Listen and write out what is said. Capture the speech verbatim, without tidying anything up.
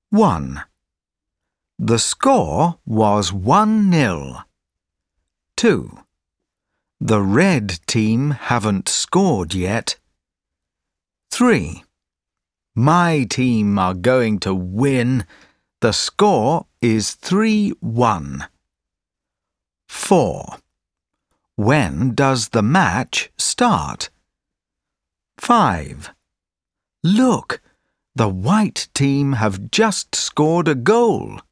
one. The score was one nil. two. The red team haven't scored yet. three. My team are going to win. The score is three one. four. When does the match start? five. Look, the white team have just scored a goal.